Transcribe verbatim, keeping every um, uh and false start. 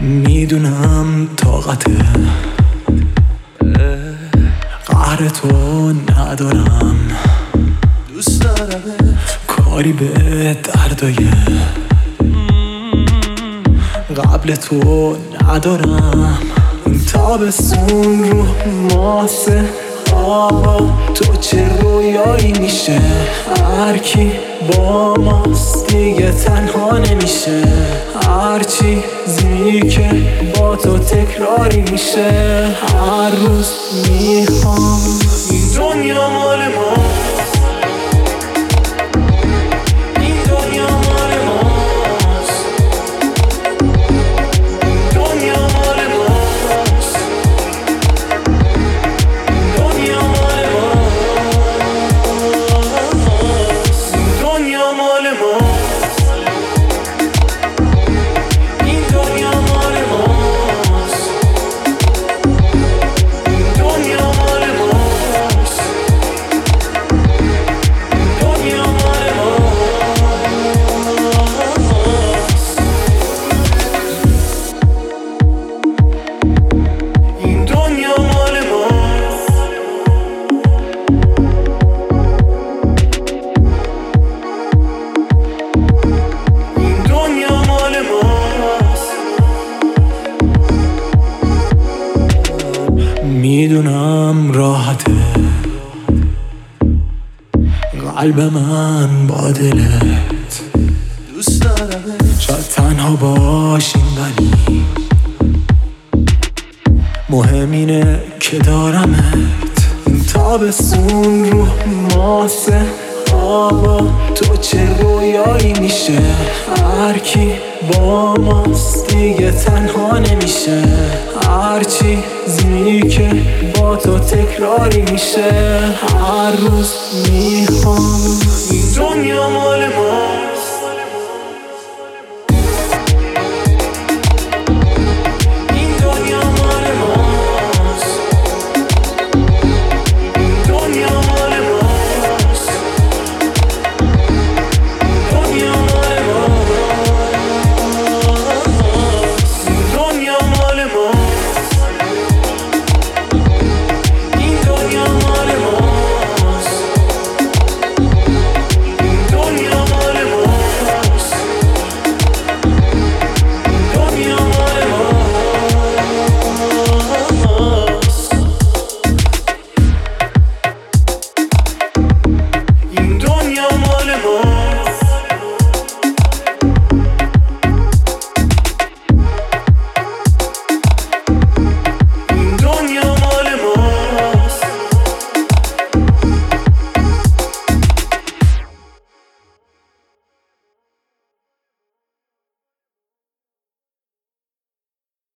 میدونم طاقت قهر تو ندارم، دوست دارم کاری به دردای قبل تو ندارم. این تابستون رو ماسه آقا تو چه رویایی میشه، هر کی با ماست دیگه تنها نمیشه، هر چیزی که با تو تکراری میشه. هر روز میخوام این دنیا مال ما، این دنیا مال ماست، این دنیا مال ماست، این دنیا مال ماست، این دنیا مال ماست، این دنیا مال ماست، این دنیا مال ماست، این دنیا مال ماست، این دنیا مال ماست. این دنیا مال ماست. میدونم راحته قلب من با دلت، دوست دارم شاید تنها باشیم ولی مهم اینه که دارمت. این تابستون رو ماسه آقا تو چه رویایی میشه، هر کی با ماست دیگه تنها نمیشه، هر چیزی که با تو تکراری میشه. هر روز میخوام این دنیا مال ما،